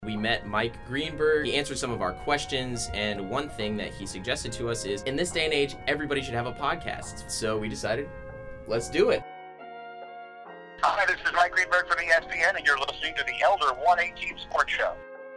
We met Mike Greenberg. He answered some of our questions, and one thing that he suggested to us is, in this day and age, everybody should have a podcast. So we decided, let's do it. Hi, this is Mike Greenberg from ESPN, and you're listening to the Elder 118 Sports Show.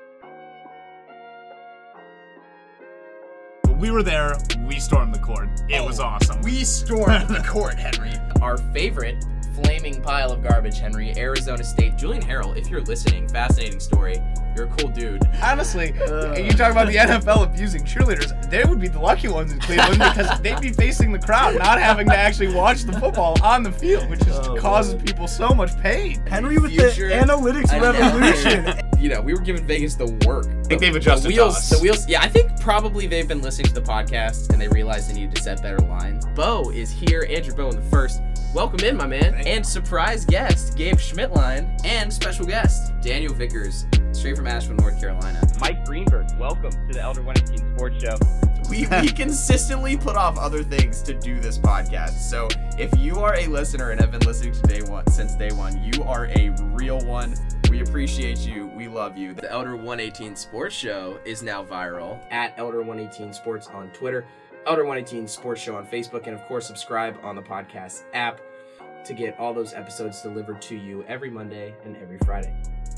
We were there. We stormed the court. It was awesome. We stormed the court, Henry. Our favorite flaming pile of garbage, Henry, Arizona State. Julian Harrell, if you're listening, fascinating story. You're a cool dude. Honestly, you talk about the NFL abusing cheerleaders, they would be the lucky ones in Cleveland because they'd be facing the crowd, not having to actually watch the football on the field, which just causes people so much pain. Henry with the analytics revolution. You know, we were giving Vegas the work. I think they've adjusted The wheels. Yeah, I think probably they've been listening to the podcast and they realized they needed to set better lines. Bo is here, Andrew Bowen the first. Welcome in, my man. And surprise guest, Gabe Schmidtline. And special guest, Daniel Vickers, straight from Asheville, North Carolina. Mike Greenberg, welcome to the Elder 118 Sports Show. We consistently put off other things to do this podcast. So if you are a listener and have been listening to since day one, you are a real one. We appreciate you. We love you. The Elder 118 Sports Show is now viral at Elder 118 Sports on Twitter, Elder 118 Sports Show on Facebook, and of course subscribe on the podcast app to get all those episodes delivered to you every Monday and every Friday.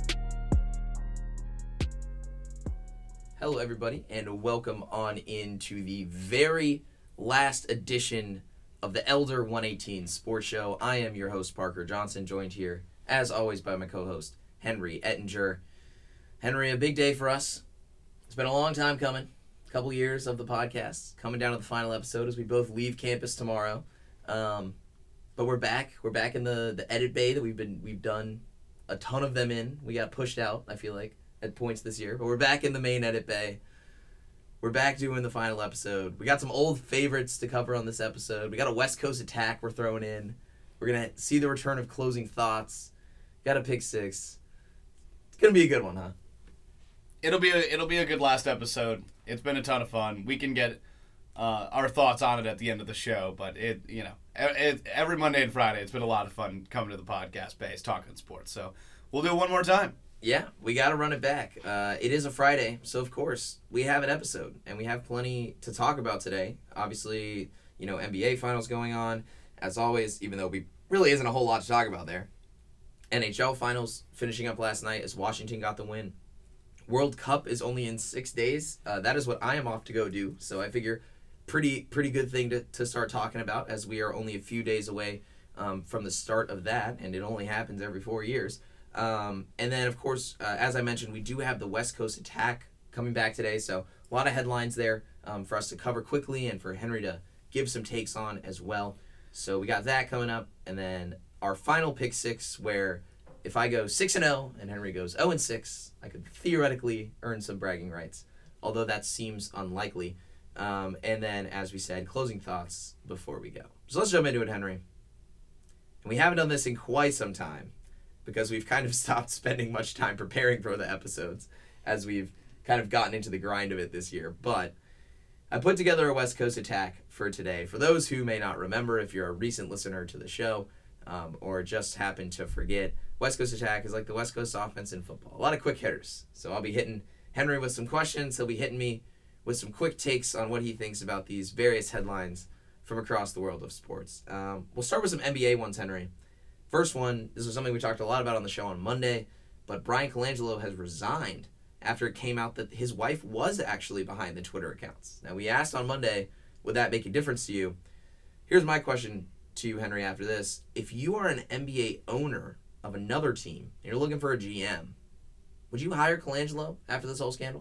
Hello, everybody, and welcome on into the very last edition of the Elder 118 Sports Show. I am your host, Parker Johnson, joined here, as always, by my co-host, Henry Ettinger. Henry, a big day for us. It's been a long time coming. A couple years of the podcast, coming down to the final episode as we both leave campus tomorrow. But we're back. We're back in the edit bay that we've done a ton of them in. We got pushed out, I feel like, at points this year, but we're back in the main edit bay. We're back doing the final episode. We got some old favorites to cover on this episode. We got a West Coast attack we're throwing in. We're gonna see the return of closing thoughts. Got a pick six. It's gonna be a good one, huh? It'll be a good last episode. It's been a ton of fun. We can get our thoughts on it at the end of the show, but every Monday and Friday, it's been a lot of fun coming to the podcast base, talking sports. So we'll do it one more time. Yeah, we got to run it back. It is a Friday, so of course we have an episode, and we have plenty to talk about today. Obviously, NBA finals going on, as always, even though we really isn't a whole lot to talk about there. NHL finals finishing up last night as Washington got the win. World Cup is only in 6 days. That is what I am off to go do, so I figure pretty good thing to start talking about, as we are only a few days away from the start of that, and it only happens every 4 years. And then, of course, as I mentioned, we do have the West Coast attack coming back today, so a lot of headlines there for us to cover quickly and for Henry to give some takes on as well. So we got that coming up, and then our final pick six, where if I go 6-0 and Henry goes 0-6, I could theoretically earn some bragging rights, although that seems unlikely. And then, as we said, closing thoughts before we go. So let's jump into it, Henry. And we haven't done this in quite some time, because we've kind of stopped spending much time preparing for the episodes as we've kind of gotten into the grind of it this year. But I put together a West Coast attack for today. For those who may not remember, if you're a recent listener to the show or just happen to forget, West Coast attack is like the West Coast offense in football. A lot of quick hitters. So I'll be hitting Henry with some questions. He'll be hitting me with some quick takes on what he thinks about these various headlines from across the world of sports. We'll start with some NBA ones, Henry. First one, this was something we talked a lot about on the show on Monday, but Bryan Colangelo has resigned after it came out that his wife was actually behind the Twitter accounts. Now, we asked on Monday, would that make a difference to you? Here's my question to you, Henry, after this. If you are an NBA owner of another team and you're looking for a GM, would you hire Colangelo after this whole scandal?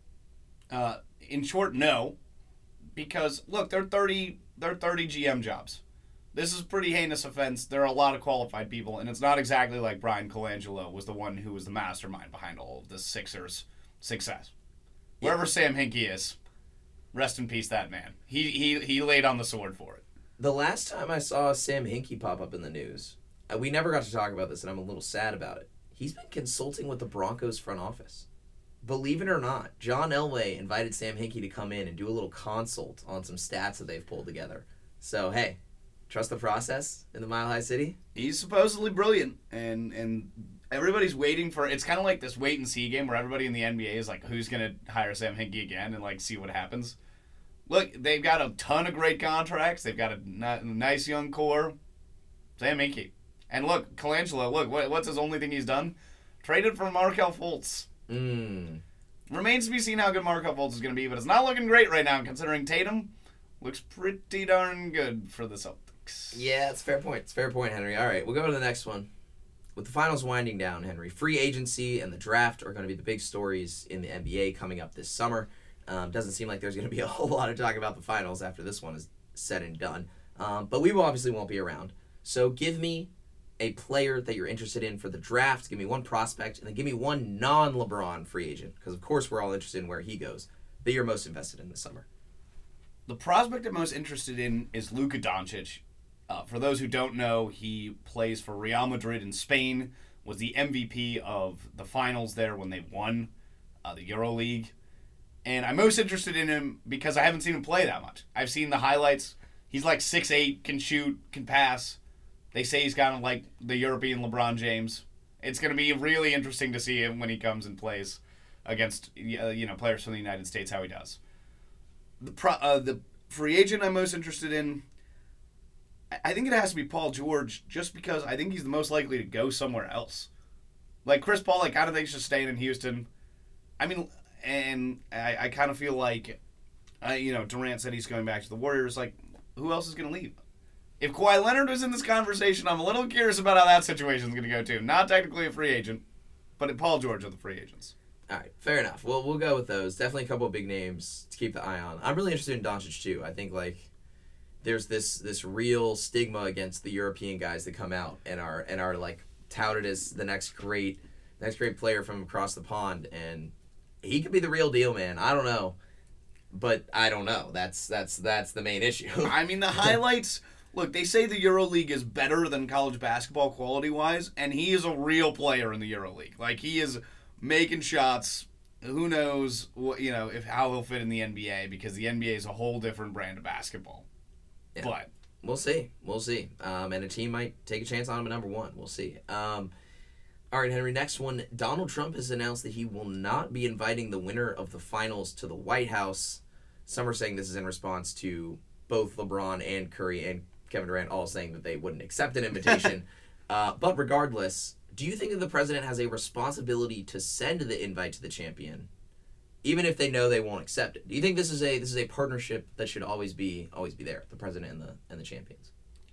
In short, no. Because, look, they're 30 GM jobs. This is a pretty heinous offense. There are a lot of qualified people, and it's not exactly like Bryan Colangelo was the one who was the mastermind behind all of the Sixers' success. Yeah. Wherever Sam Hinkie is, rest in peace, that man. He laid on the sword for it. The last time I saw Sam Hinkie pop up in the news, we never got to talk about this, and I'm a little sad about it. He's been consulting with the Broncos front office. Believe it or not, John Elway invited Sam Hinkie to come in and do a little consult on some stats that they've pulled together. So, hey, trust the process in the Mile High City? He's supposedly brilliant, and everybody's waiting for. It's kind of like this wait and see game where everybody in the NBA is like, who's gonna hire Sam Hinkie again and like see what happens. Look, they've got a ton of great contracts. They've got a nice young core. Sam Hinkie. And look, Colangelo, look, what's his only thing he's done? Traded for Markelle Fultz. Remains to be seen how good Markelle Fultz is going to be, but it's not looking great right now, considering Tatum looks pretty darn good for the Celtics. Yeah, it's a fair point. It's a fair point, Henry. All right, we'll go to the next one. With the finals winding down, Henry, free agency and the draft are going to be the big stories in the NBA coming up this summer. Doesn't seem like there's going to be a whole lot of talk about the finals after this one is said and done. But we obviously won't be around. So give me a player that you're interested in for the draft. Give me one prospect, and then give me one non-LeBron free agent, because of course we're all interested in where he goes, that you're most invested in this summer. The prospect I'm most interested in is Luka Doncic. For those who don't know, he plays for Real Madrid in Spain, was the MVP of the finals there when they won the EuroLeague. And I'm most interested in him because I haven't seen him play that much. I've seen the highlights. He's like 6'8", can shoot, can pass. They say he's kind of like the European LeBron James. It's going to be really interesting to see him when he comes and plays against players from the United States, how he does. The free agent I'm most interested in, I think it has to be Paul George, just because I think he's the most likely to go somewhere else. Like Chris Paul, I kind of think he's just staying in Houston. I mean, and I kind of feel like, Durant said he's going back to the Warriors. Like, who else is going to leave? If Kawhi Leonard was in this conversation, I'm a little curious about how that situation's going to go too. Not technically a free agent, but Paul George are the free agents. All right, fair enough. Well, we'll go with those. Definitely a couple of big names to keep the eye on. I'm really interested in Doncic too. I think there's this real stigma against the European guys that come out and are like touted as the next great player from across the pond, and he could be the real deal, man. I don't know, but I don't know. That's the main issue. I mean, the highlights. Look, they say the EuroLeague is better than college basketball quality-wise, and he is a real player in the EuroLeague. Like, he is making shots. Who knows how he'll fit in the NBA, because the NBA is a whole different brand of basketball. Yeah. But we'll see. And a team might take a chance on him at number one. We'll see. All right, Henry, next one. Donald Trump has announced that he will not be inviting the winner of the finals to the White House. Some are saying this is in response to both LeBron and Curry and Kevin Durant all saying that they wouldn't accept an invitation. But regardless, do you think that the president has a responsibility to send the invite to the champion, even if they know they won't accept it? Do you think this is a partnership that should always be there, the president and the champions?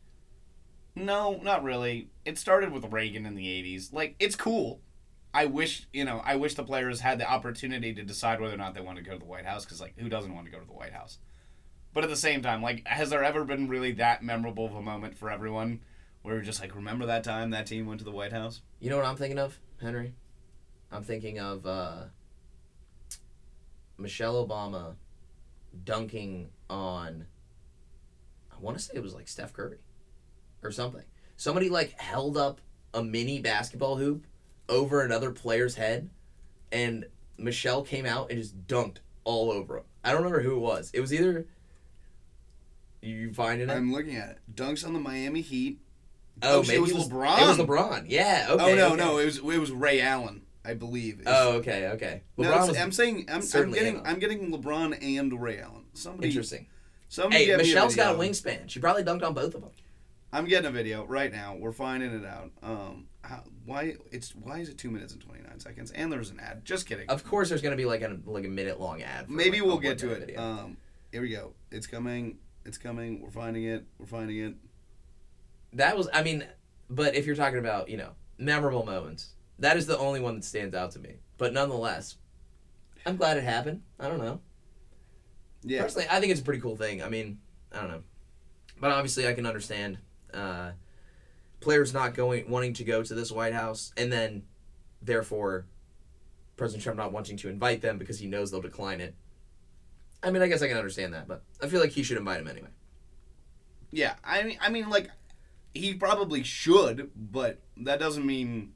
No, not really. It started with Reagan in the 80s. Like, it's cool. I wish the players had the opportunity to decide whether or not they want to go to the White House, because, like, who doesn't want to go to the White House? But at the same time, like, has there ever been really that memorable of a moment for everyone where we're just like, remember that time that team went to the White House? You know what I'm thinking of, Henry? I'm thinking of Michelle Obama dunking on, I want to say it was like Steph Curry or something. Somebody like held up a mini basketball hoop over another player's head, and Michelle came out and just dunked all over him. I don't remember who it was. It was either... You finding it? I'm looking at it. Dunks on the Miami Heat. Oh, maybe it was LeBron. It was LeBron. Yeah. Okay. Oh no, it was Ray Allen, I believe. Okay. LeBron I'm getting LeBron and Ray Allen. Interesting. Somebody hey, Michelle's got a wingspan. She probably dunked on both of them. I'm getting a video right now. We're finding it out. Why is it 2 minutes and 29 seconds? And there's an ad. Just kidding. Of course, there's gonna be like a minute long ad. Maybe we'll get to it. Here we go. It's coming. We're finding it. That was, but if you're talking about, memorable moments, that is the only one that stands out to me. But nonetheless, I'm glad it happened. I don't know. Yeah. Personally, I think it's a pretty cool thing. I don't know. But obviously I can understand players not wanting to go to this White House, and then, therefore, President Trump not wanting to invite them because he knows they'll decline it. I guess I can understand that, but I feel like he should invite him anyway. Yeah, I mean, like, he probably should, but that doesn't mean...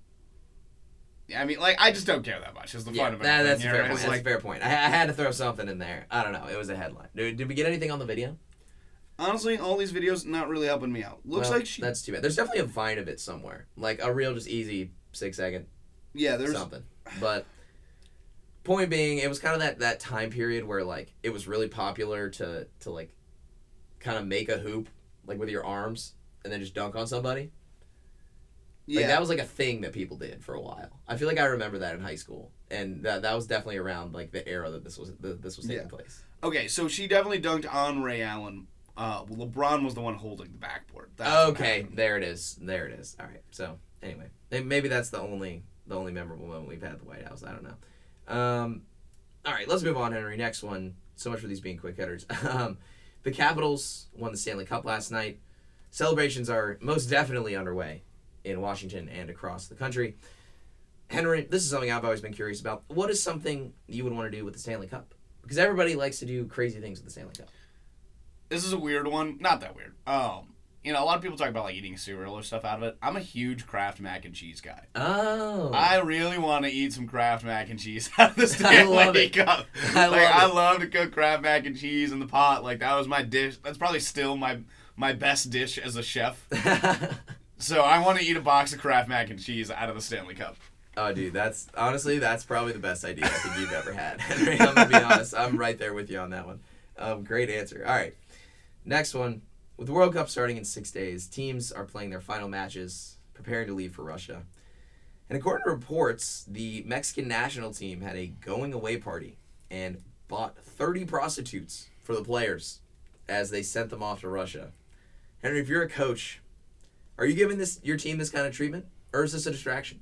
I just don't care that much. Is the fun of it. That's a fair point. That's a fair point. I had to throw something in there. I don't know. It was a headline. Did we get anything on the video? Honestly, all these videos not really helping me out. That's too bad. There's definitely a Vine of it somewhere. Like a real just easy 6-second Yeah, there's something. But point being, it was kind of that time period where like it was really popular to like kind of make a hoop like with your arms and then just dunk on somebody. Like, that was like a thing that people did for a while. I feel like I remember that in high school, and that was definitely around like the era that this was taking place. Okay, so she definitely dunked on Ray Allen. LeBron was the one holding the backboard. That's Okay, there it is. All right. So anyway, maybe that's the only memorable moment we've had at the White House. I don't know. All right, let's move on, Henry. Next one. So much for these being quick hitters. The Capitals won the Stanley Cup last night. Celebrations are most definitely underway in Washington and across the country. Henry, this is something I've always been curious about. What is something you would want to do with the Stanley Cup? Because everybody likes to do crazy things with the Stanley Cup. This is a weird one. Not that weird. A lot of people talk about like eating cereal or stuff out of it. I'm a huge Kraft mac and cheese guy. Oh. I really want to eat some Kraft mac and cheese out of the Stanley Cup. I love to cook Kraft mac and cheese in the pot. Like, that was my dish. That's probably still my best dish as a chef. So I want to eat a box of Kraft mac and cheese out of the Stanley Cup. Oh, dude, that's probably the best idea I think you've ever had, Henry. I'm going to be honest. I'm right there with you on that one. Great answer. All right. Next one. With the World Cup starting in 6 days, teams are playing their final matches, preparing to leave for Russia. And according to reports, the Mexican national team had a going-away party and bought 30 prostitutes for the players as they sent them off to Russia. Henry, if you're a coach, are you giving your team this kind of treatment, or is this a distraction?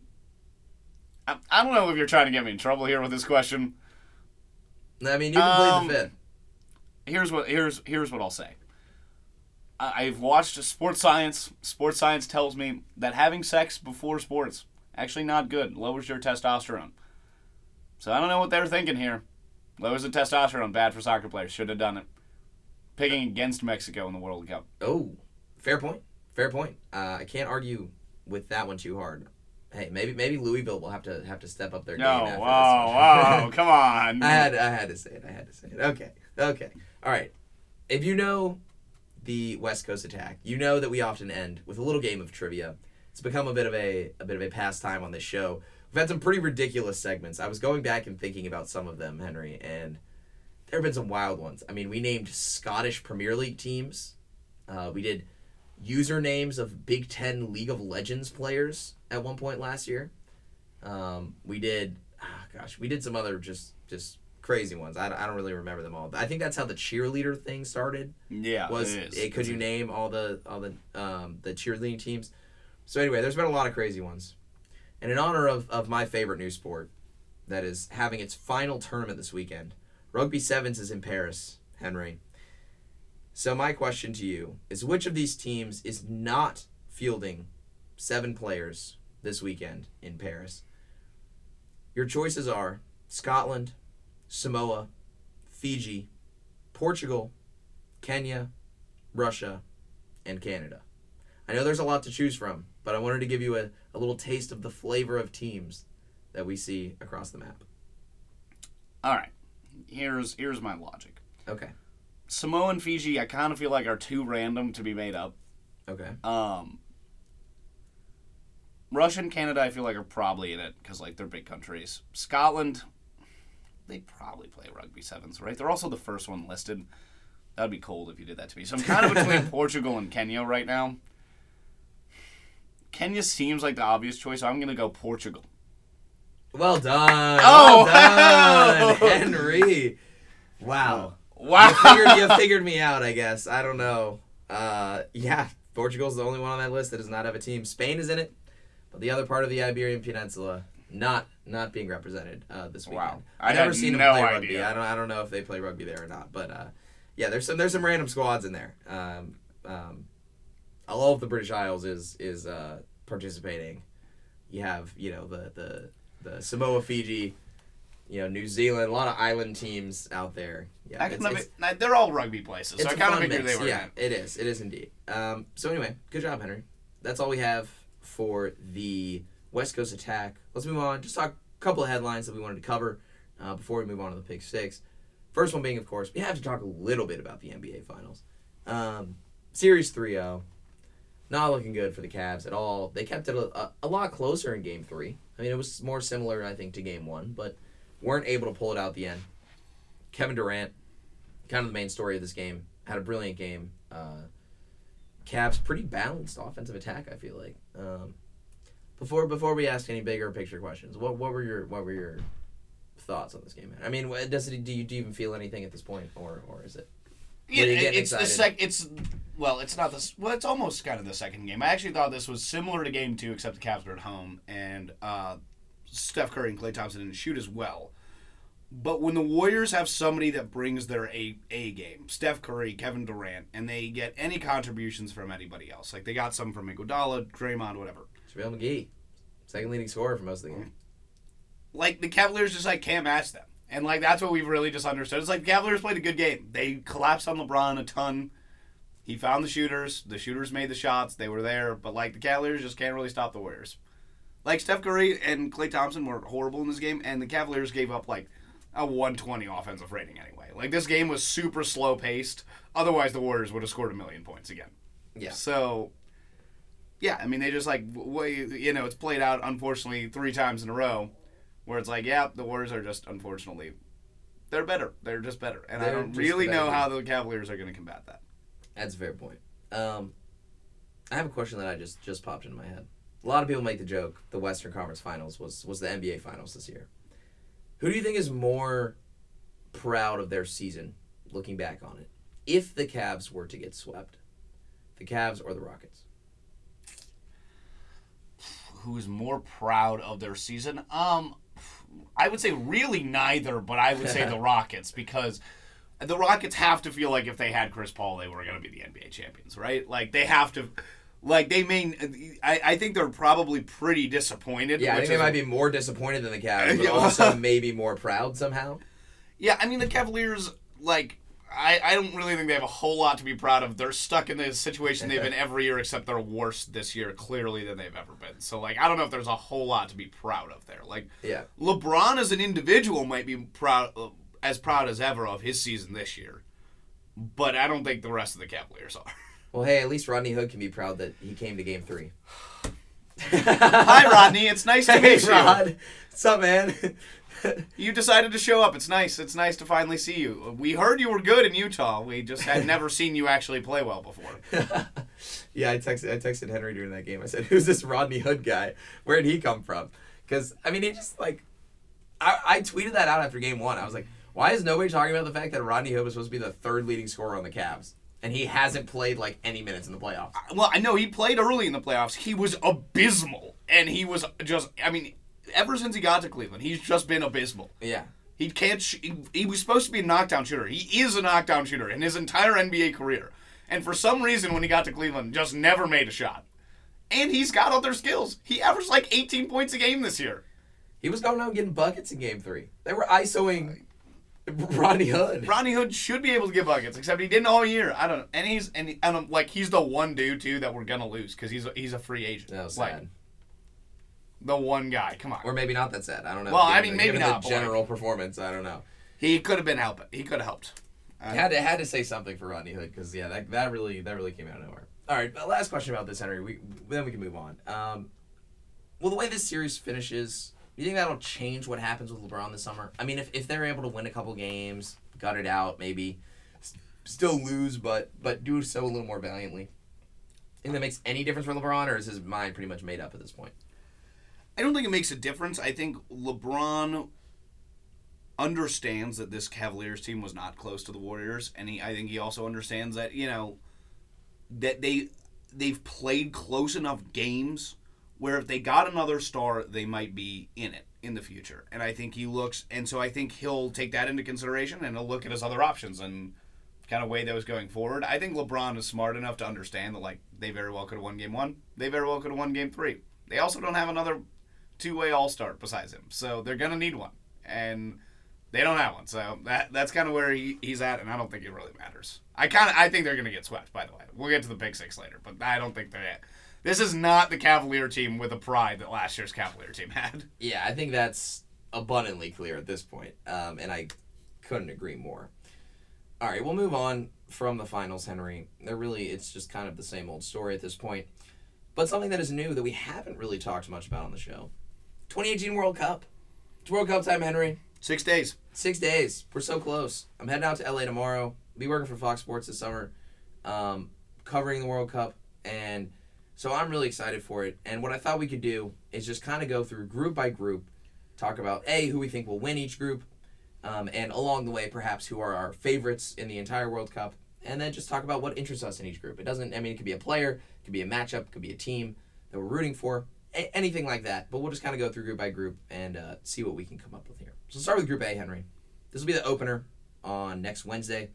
I don't know if you're trying to get me in trouble here with this question. I mean, you can plead the fifth. Here's what I'll say. I've watched Sports Science. Sports Science tells me that having sex before sports actually not good. Lowers your testosterone. So I don't know what they're thinking here. Lowers the testosterone. Bad for soccer players. Should have done it. Picking against Mexico in the World Cup. Oh, fair point. Fair point. I can't argue with that one too hard. Hey, maybe Louisville will have to step up their game after this. Whoa, come on. I had to say it. Okay. All right. If you know the West Coast Attack, you know that we often end with a little game of trivia. It's become a bit of a pastime on this show. We've had some pretty ridiculous segments. I was going back and thinking about some of them, Henry, and there have been some wild ones. I mean, we named Scottish Premier League teams. We did usernames of Big Ten League of Legends players at one point last year. We did some other just crazy ones. I don't really remember them all. I think that's how the cheerleader thing started. Yeah, Could you name all the cheerleading teams? So anyway, there's been a lot of crazy ones. And in honor of my favorite new sport that is having its final tournament this weekend, Rugby Sevens is in Paris, Henry. So my question to you is, which of these teams is not fielding 7 players this weekend in Paris? Your choices are Scotland, Samoa, Fiji, Portugal, Kenya, Russia, and Canada. I know there's a lot to choose from, but I wanted to give you a little taste of the flavor of teams that we see across the map. All right. Here's my logic. Okay. Samoa and Fiji, I kind of feel like are too random to be made up. Okay. Russia and Canada, I feel like, are probably in it because, like, they're big countries. Scotland, they probably play Rugby Sevens, right? They're also the first one listed. That would be cold if you did that to me. So I'm kind of between Portugal and Kenya right now. Kenya seems like the obvious choice, so I'm going to go Portugal. Well done. Oh, well done, Henry. Wow. You figured me out, I guess. I don't know. Yeah, Portugal's the only one on that list that does not have a team. Spain is in it, but the other part of the Iberian Peninsula not being represented this weekend. Wow. I've never seen them play rugby. I don't know if they play rugby there or not, but yeah, there's some random squads in there. All of the British Isles is participating. You have the Samoa, Fiji, New Zealand, a lot of island teams out there. Yeah, they're all rugby places, so I kind of figured they were. Yeah, it is indeed. So anyway, good job, Henry. That's all we have for the West Coast Attack. Let's move on. Just talk a couple of headlines that we wanted to cover before we move on to the Pick Six. First one being, of course, we have to talk a little bit about the NBA Finals. Series 3-0. Not looking good for the Cavs at all. They kept it a lot closer in Game 3. I mean, it was more similar, I think, to Game 1, but weren't able to pull it out at the end. Kevin Durant, kind of the main story of this game, had a brilliant game. Cavs pretty balanced offensive attack, I feel like. Before we ask any bigger picture questions, what were your thoughts on this game? I mean, do you even feel anything at this point, or is it? Yeah, it's it's almost kind of the second game. I actually thought this was similar to Game 2, except the Cavs were at home, and Steph Curry and Klay Thompson didn't shoot as well. But when the Warriors have somebody that brings their A game, Steph Curry, Kevin Durant, and they get any contributions from anybody else, like they got some from Iguodala, Draymond, whatever. JaVale McGee, second leading scorer for most of the game. Like, the Cavaliers just, can't match them. And, that's what we've really just understood. It's like the Cavaliers played a good game. They collapsed on LeBron a ton. He found the shooters. The shooters made the shots. They were there. But, the Cavaliers just can't really stop the Warriors. Steph Curry and Klay Thompson were horrible in this game, and the Cavaliers gave up, a 120 offensive rating anyway. This game was super slow-paced. Otherwise, the Warriors would have scored 1,000,000 points again. Yeah. So, yeah, I mean, they just, it's played out, unfortunately, 3 times in a row. Where it's the Warriors are just, unfortunately, they're better. They're just better. And I don't really know how the Cavaliers are going to combat that. That's a fair point. I have a question that I just popped into my head. A lot of people make the joke the Western Conference Finals was the NBA Finals this year. Who do you think is more proud of their season, looking back on it, if the Cavs were to get swept? The Cavs or the Rockets? Who's more proud of their season? I would say really neither, but I would say the Rockets, because the Rockets have to feel like if they had Chris Paul, they were going to be the NBA champions, right? They have to, I think they're probably pretty disappointed. Yeah, I think they might be more disappointed than the Cavs, but also maybe more proud somehow. Yeah, I mean, the Cavaliers, I don't really think they have a whole lot to be proud of. They're stuck in the situation they've been every year, except they're worse this year, clearly, than they've ever been. So, I don't know if there's a whole lot to be proud of there. Yeah. LeBron as an individual might be as proud as ever of his season this year, but I don't think the rest of the Cavaliers are. Well, hey, at least Rodney Hood can be proud that he came to Game 3. Hi, Rodney. It's nice to meet you. Hey, Rod. What's up, man? You decided to show up. It's nice. It's nice to finally see you. We heard you were good in Utah. We just had never seen you actually play well before. Yeah, I texted Henry during that game. I said, "Who's this Rodney Hood guy? Where did he come from?" Because I mean, he just I tweeted that out after Game 1. I was like, "Why is nobody talking about the fact that Rodney Hood was supposed to be the third leading scorer on the Cavs, and he hasn't played any minutes in the playoffs?" Well, I know he played early in the playoffs. He was abysmal, and he was just. I mean. Ever since he got to Cleveland, he's just been abysmal. Yeah. He can't. He was supposed to be a knockdown shooter. He is a knockdown shooter in his entire NBA career. And for some reason, when he got to Cleveland, just never made a shot. And he's got other skills. He averaged 18 points a game this year. He was going out getting buckets in Game 3. They were ISOing Rodney Hood. Rodney Hood should be able to get buckets, except he didn't all year. I don't know. And he's the one dude too that we're gonna lose because he's a free agent. That was sad. The one guy, come on. Or maybe not that sad. I don't know. Well, I mean, maybe not. The general performance, I don't know. He could have been helping. He could have helped. Had to say something for Rodney Hood because that really came out of nowhere. All right, last question about this, Henry. Then we can move on. Well, the way this series finishes, do you think that'll change what happens with LeBron this summer? I mean, if they're able to win a couple games, gut it out, maybe still lose, but do so a little more valiantly. Think that makes any difference for LeBron, or is his mind pretty much made up at this point? I don't think it makes a difference. I think LeBron understands that this Cavaliers team was not close to the Warriors, and I think he also understands that that they've played close enough games where if they got another star, they might be in it in the future. And I think I think he'll take that into consideration, and he'll look at his other options and kind of weigh those going forward. I think LeBron is smart enough to understand that they very well could have won Game 1. They very well could have won Game 3. They also don't have another two-way all-star besides him, so they're gonna need one, and they don't have one. So that's kind of where he's at, and I don't think it really matters. I think they're gonna get swept. By the way, we'll get to the Big Six later, but I don't think they're. This is not the Cavalier team with the pride that last year's Cavalier team had. Yeah, I think that's abundantly clear at this point, and I couldn't agree more. All right, we'll move on from the finals, Henry. It's just kind of the same old story at this point. But something that is new that we haven't really talked much about on the show. 2018 World Cup. It's World Cup time, Henry. 6 days. 6 days. We're so close. I'm heading out to LA tomorrow. Be working for Fox Sports this summer, covering the World Cup. And so I'm really excited for it. And what I thought we could do is just kind of go through group by group, talk about, who we think will win each group, and along the way, perhaps, who are our favorites in the entire World Cup, and then just talk about what interests us in each group. It could be a player, it could be a matchup, it could be a team that we're rooting for, anything like that. But we'll just kind of go through group by group and see what we can come up with here. So start with Group A, Henry. This will be the opener on next Wednesday,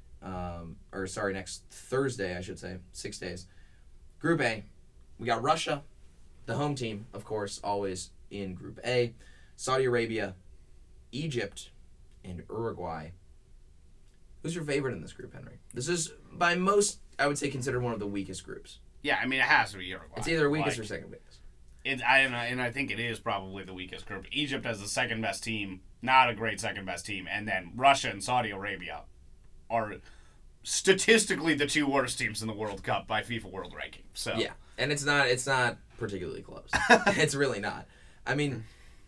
next Thursday, I should say, 6 days. Group A, we got Russia, the home team, of course, always in Group A, Saudi Arabia, Egypt, and Uruguay. Who's your favorite in this group, Henry? This is, by most, I would say, considered one of the weakest groups. Yeah, I mean, it has to be Uruguay. It's either weakest or second weakest. I think it is probably the weakest group. Egypt has the second best team, not a great second best team, and then Russia and Saudi Arabia are statistically the two worst teams in the World Cup by FIFA World Ranking. So yeah, and it's not particularly close. It's really not. I mean,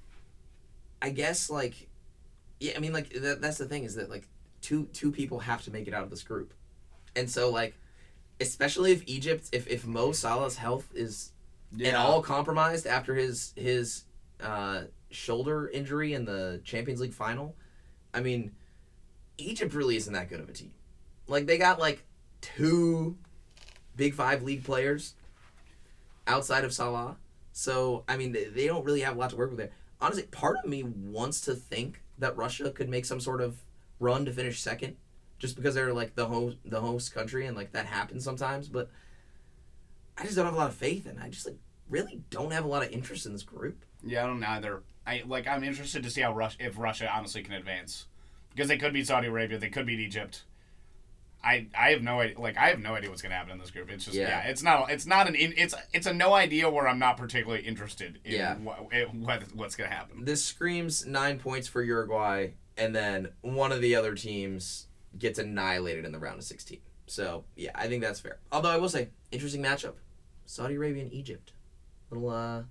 I guess that's the thing, is that two people have to make it out of this group, and so especially if Egypt, if Mo Salah's health is at all compromised after his shoulder injury in the Champions League final, I mean, Egypt really isn't that good of a team. They got two Big Five league players outside of Salah, so I mean they don't really have a lot to work with there. Honestly, part of me wants to think that Russia could make some sort of run to finish second, just because they're the host country and that happens sometimes. But I just don't have a lot of faith, and I just really don't have a lot of interest in this group. Yeah, I don't either. I'm interested to see if Russia honestly can advance, because they could beat Saudi Arabia, they could beat Egypt. I have no idea. I have no idea what's gonna happen in this group. It's just it's a no idea where I'm not particularly interested in what's gonna happen. This screams 9 points for Uruguay, and then one of the other teams gets annihilated in the round of 16. So yeah, I think that's fair. Although I will say, interesting matchup, Saudi Arabia and Egypt. Little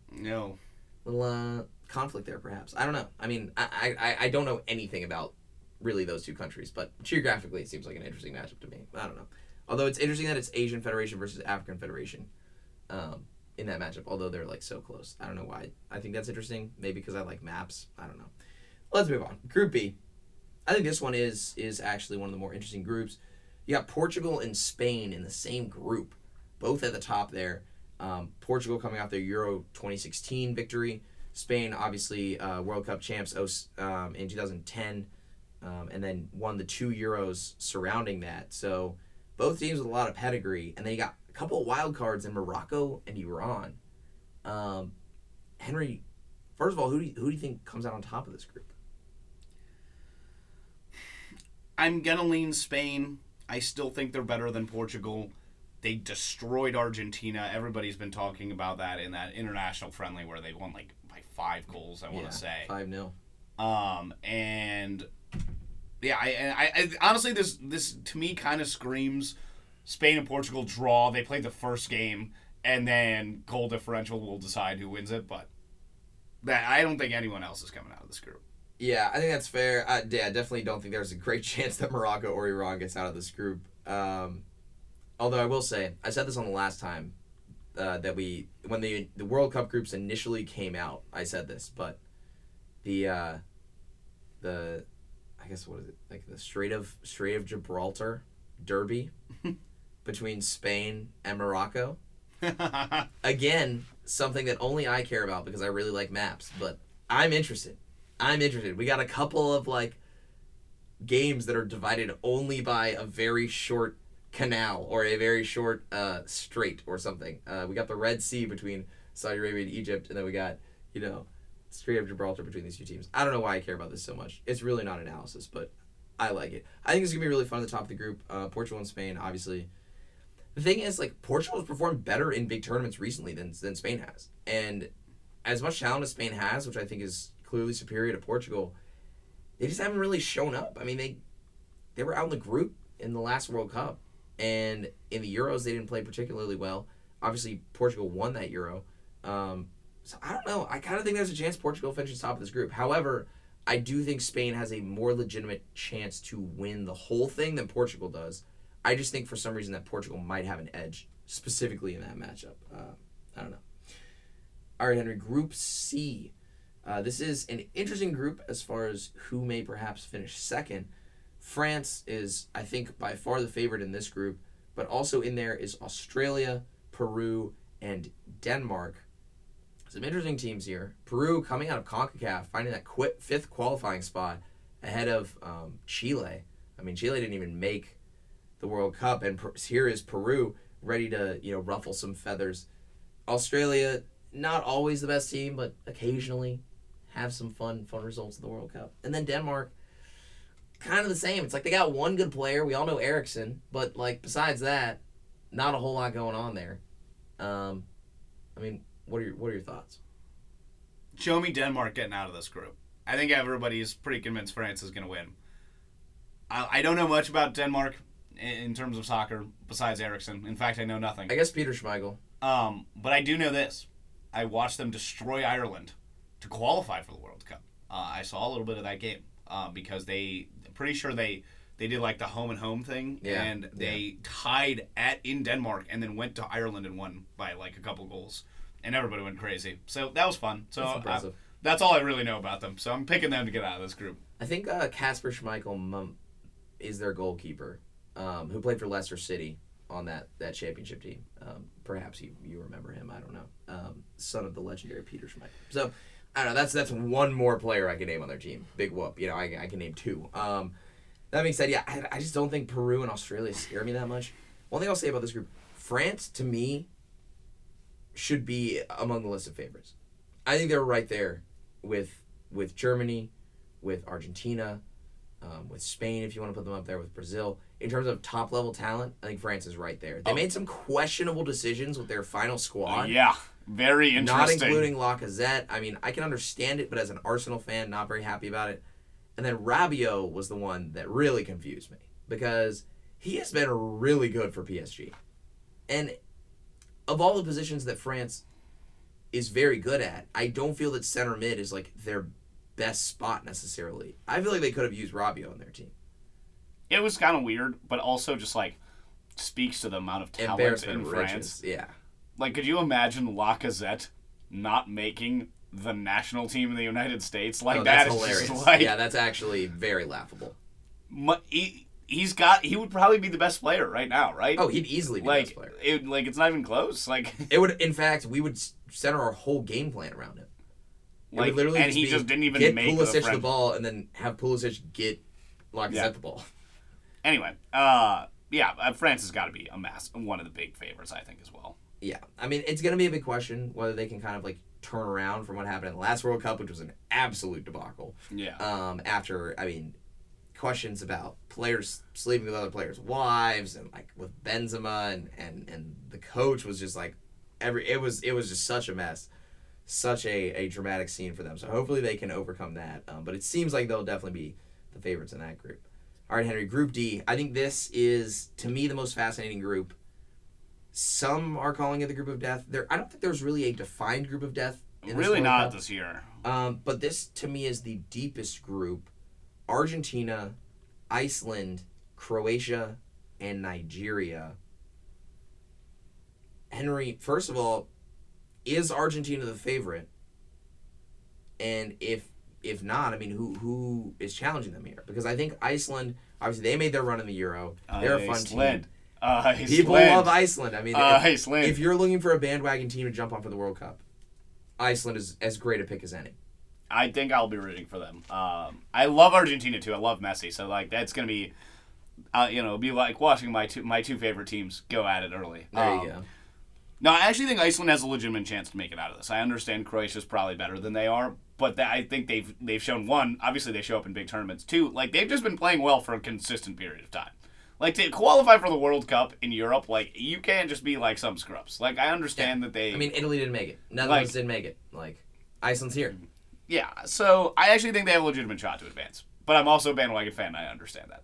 conflict there, perhaps. I don't know. I mean, I don't know anything about really those two countries, but geographically it seems like an interesting matchup to me. I don't know. Although it's interesting that it's Asian Federation versus African Federation in that matchup, although they're so close. I don't know why. I think that's interesting. Maybe because I like maps. I don't know. Let's move on. Group B. I think this one is actually one of the more interesting groups. You got Portugal and Spain in the same group, both at the top there. Portugal coming off their Euro 2016 victory. Spain, obviously, World Cup champs in 2010. And then won the 2 Euros surrounding that. So both teams with a lot of pedigree. And then you got a couple of wild cards in Morocco and Iran. Henry, first of all, who do you think comes out on top of this group? I'm going to lean Spain. I still think they're better than Portugal. They destroyed Argentina. Everybody's been talking about that in that international friendly where they won by 5 goals, I want to say. 5-0. And yeah, I honestly, this to me kind of screams Spain and Portugal draw. They played the first game, and then goal differential will decide who wins it. But I don't think anyone else is coming out of this group. Yeah, I think that's fair. I definitely don't think there's a great chance that Morocco or Iran gets out of this group. Although I will say, I said this on the last time that when the World Cup groups initially came out, I said this, but the I guess what is it, the Strait of Gibraltar derby between Spain and Morocco. Again, something that only I care about because I really like maps, but I'm interested. We got a couple of games that are divided only by a very short canal or a very short strait or something. We got the Red Sea between Saudi Arabia and Egypt, and then we got Strait of Gibraltar between these two teams. I don't know why I care about this so much. It's really not analysis, but I like it. I think it's going to be really fun at the top of the group. Portugal and Spain, obviously. The thing is, Portugal has performed better in big tournaments recently than Spain has. And as much talent as Spain has, which I think is clearly superior to Portugal, they just haven't really shown up. I mean, they were out in the group in the last World Cup, and in the Euros they didn't play particularly well. Obviously, Portugal won that Euro. So I don't know. I kind of think there's a chance Portugal finishes top of this group. However, I do think Spain has a more legitimate chance to win the whole thing than Portugal does. I just think for some reason that Portugal might have an edge, specifically in that matchup. I don't know. All right, Henry, Group C. This is an interesting group as far as who may perhaps finish second. France is, I think, by far the favorite in this group, but also in there is Australia, Peru, and Denmark. Some interesting teams here. Peru coming out of CONCACAF, finding that fifth qualifying spot ahead of Chile. I mean, Chile didn't even make the World Cup, and here is Peru ready to ruffle some feathers. Australia, not always the best team, but occasionally have some fun results in the World Cup. And then Denmark, kind of the same. It's like they got one good player. We all know Eriksen, but besides that, not a whole lot going on there. I mean, what are your thoughts? Show me Denmark getting out of this group. I think everybody's pretty convinced France is going to win. I don't know much about Denmark in terms of soccer besides Eriksen. In fact, I know nothing. I guess Peter Schmeichel. But I do know this. I watched them destroy Ireland to qualify for the World Cup. I saw a little bit of that game because pretty sure they did the home and home thing, and they tied in Denmark and then went to Ireland and won by a couple goals, and everybody went crazy. So that was fun. So that's impressive. That's all I really know about them. So I'm picking them to get out of this group. I think Kasper Schmeichel is their goalkeeper, who played for Leicester City on that championship team. Perhaps you remember him. I don't know. Son of the legendary Peter Schmeichel. So I don't know. That's one more player I can name on their team. Big whoop. I can name two. That being said, I just don't think Peru and Australia scare me that much. One thing I'll say about this group, France, to me, should be among the list of favorites. I think they're right there with Germany, with Argentina, with Spain, if you want to put them up there, with Brazil. In terms of top-level talent, I think France is right there. They made some questionable decisions with their final squad. Yeah, very interesting. Not including Lacazette. I mean, I can understand it, but as an Arsenal fan, not very happy about it. And then Rabiot was the one that really confused me because he has been really good for PSG. And of all the positions that France is very good at, I don't feel that center mid is their best spot necessarily. I feel like they could have used Rabiot on their team. It was kind of weird, but also just speaks to the amount of talent in France. Yeah. Could you imagine Lacazette not making the national team in the United States? That's hilarious. Yeah, that's actually very laughable. He would probably be the best player right now, right? Oh, he'd easily be the best player. It's not even close. It would. In fact, we would center our whole game plan around him. It would literally he just didn't even get make Pulisic the ball, and then have Pulisic get Lacazette the ball. Anyway, France has got to be one of the big favorites, I think, as well. Yeah, I mean, it's going to be a big question whether they can kind of turn around from what happened in the last World Cup, which was an absolute debacle. Yeah. After, questions about players sleeping with other players' wives, and with Benzema and the coach was just it was just such a mess, such a dramatic scene for them. So hopefully they can overcome that. But it seems like they'll definitely be the favorites in that group. All right, Henry, Group D. I think this is, to me, the most fascinating group. Some are calling it the group of death. I don't think there's really a defined group of death. Really not this year. But this, to me, is the deepest group. Argentina, Iceland, Croatia, and Nigeria. Henry, first of all, is Argentina the favorite? And if not, who is challenging them here? Because I think Iceland, obviously, they made their run in the Euro. They're a fun team. People love Iceland. Iceland. If you're looking for a bandwagon team to jump on for the World Cup, Iceland is as great a pick as any. I think I'll be rooting for them. I love Argentina too. I love Messi, so that's gonna be, it'll be like watching my two favorite teams go at it early. There you go. No, I actually think Iceland has a legitimate chance to make it out of this. I understand Croatia's probably better than they are, but I think they've shown, one, obviously they show up in big tournaments. Two, they've just been playing well for a consistent period of time. To qualify for the World Cup in Europe, you can't just be like some scrubs. I understand that they... Italy didn't make it. Netherlands didn't make it. Iceland's here. Yeah, so I actually think they have a legitimate shot to advance. But I'm also a bandwagon fan, I understand that.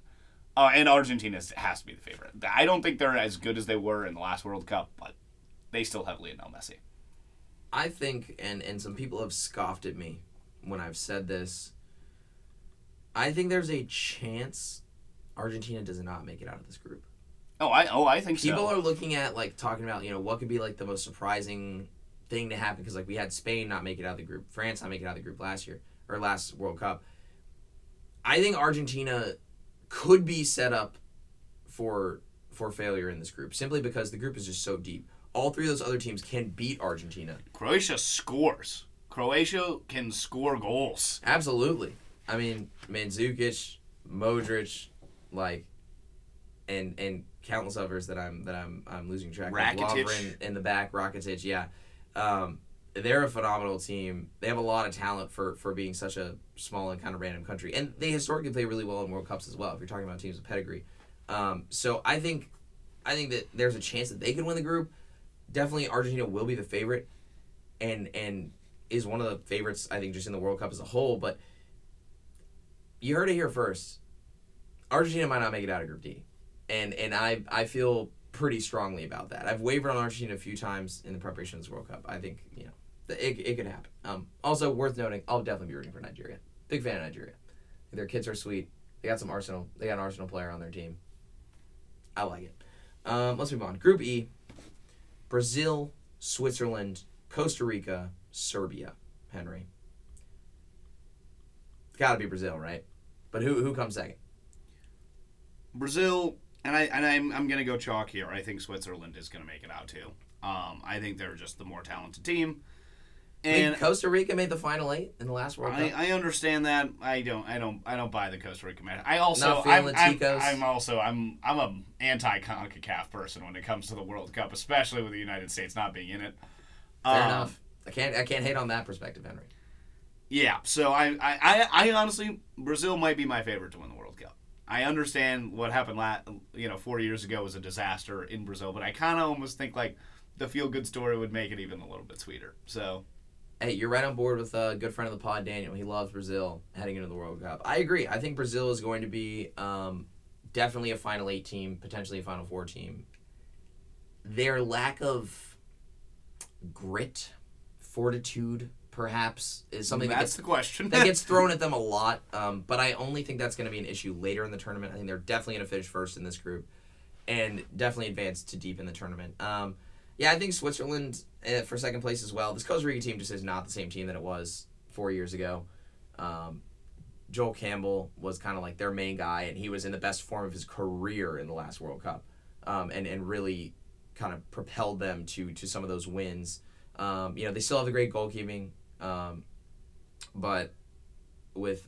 Oh, and Argentina has to be the favorite. I don't think they're as good as they were in the last World Cup, but they still have Lionel Messi. I think, and some people have scoffed at me when I've said this, I think there's a chance Argentina does not make it out of this group. I think People so. are looking at, like, talking about, what could be, like, the most surprising thing to happen, because, like, we had Spain not make it out of the group, France not make it out of the group last World Cup. I think Argentina could be set up for failure in this group, simply because the group is just so deep. All three of those other teams can beat Argentina. Croatia scores. Croatia can score goals. Absolutely. I mean, Mandzukic, Modric, like, and countless others that I'm losing track of. Rakitic Lovren in the back, Rakitic, yeah. They're a phenomenal team. They have a lot of talent for being such a small and kind of random country, and they historically play really well in World Cups as well. If you're talking about teams with pedigree, so I think that there's a chance that they could win the group. Definitely, Argentina will be the favorite, and is one of the favorites, I think, just in the World Cup as a whole. But you heard it here first. Argentina might not make it out of Group D, and I feel pretty strongly about that. I've wavered on Argentina a few times in the preparation of this World Cup. I think it could happen. Also worth noting, I'll definitely be rooting for Nigeria. Big fan of Nigeria. Their kids are sweet. They got some Arsenal. They got an Arsenal player on their team. I like it. Let's move on. Group E: Brazil, Switzerland, Costa Rica, Serbia. Henry. It's got to be Brazil, right? But who comes second? Brazil, and I'm gonna go chalk here. I think Switzerland is gonna make it out too. I think they're just the more talented team. And Costa Rica made the final 8 in the last World Cup. I understand that. I don't buy the Costa Rica match. I also Not feeling the I'm Ticos. a anti-CONCACAF person when it comes to the World Cup, especially with the United States not being in it. Fair enough. I can't hate on that perspective, Henry. Yeah, so I honestly, Brazil might be my favorite to win the World Cup. I understand what happened 4 years ago was a disaster in Brazil, but I kind of almost think like the feel-good story would make it even a little bit sweeter. So, hey, you're right on board with a good friend of the pod, Daniel. He loves Brazil heading into the World Cup. I agree. I think Brazil is going to be definitely a Final 8 team, potentially a Final 4 team. Their lack of grit, fortitude, perhaps, is something that's the question. that gets thrown at them a lot. But I only think that's going to be an issue later in the tournament. I think they're definitely going to finish first in this group and definitely advance to deep in the tournament. Yeah, I think Switzerland for second place as well. This Costa Rica team just is not the same team that it was 4 years ago. Joel Campbell was kind of like their main guy, and he was in the best form of his career in the last World Cup, and really kind of propelled them to some of those wins. They still have the great goalkeeping, but with